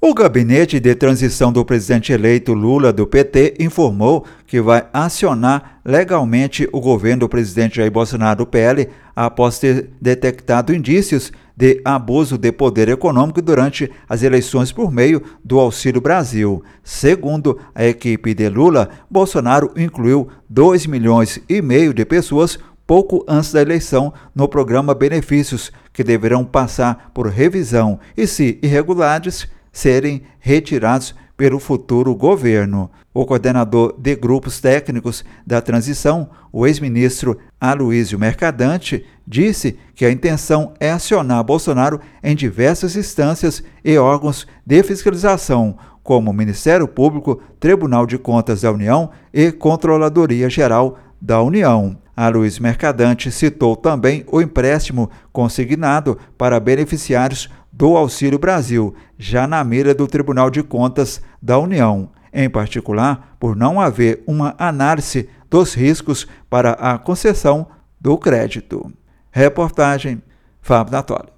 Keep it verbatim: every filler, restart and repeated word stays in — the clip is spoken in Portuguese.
O gabinete de transição do presidente eleito Lula do P T informou que vai acionar legalmente o governo do presidente Jair Bolsonaro do P L após ter detectado indícios de abuso de poder econômico durante as eleições por meio do Auxílio Brasil. Segundo a equipe de Lula, Bolsonaro incluiu dois milhões e meio de pessoas pouco antes da eleição no programa Benefícios, que deverão passar por revisão e, se irregulares, serem retirados pelo futuro governo. O coordenador de grupos técnicos da transição, o ex-ministro Aloysio Mercadante, disse que a intenção é acionar Bolsonaro em diversas instâncias e órgãos de fiscalização, como o Ministério Público, Tribunal de Contas da União e Controladoria Geral da União. Aloysio Mercadante citou também o empréstimo consignado para beneficiários do Auxílio Brasil, já na mira do Tribunal de Contas da União, em particular por não haver uma análise dos riscos para a concessão do crédito. Reportagem Fábio Natoli.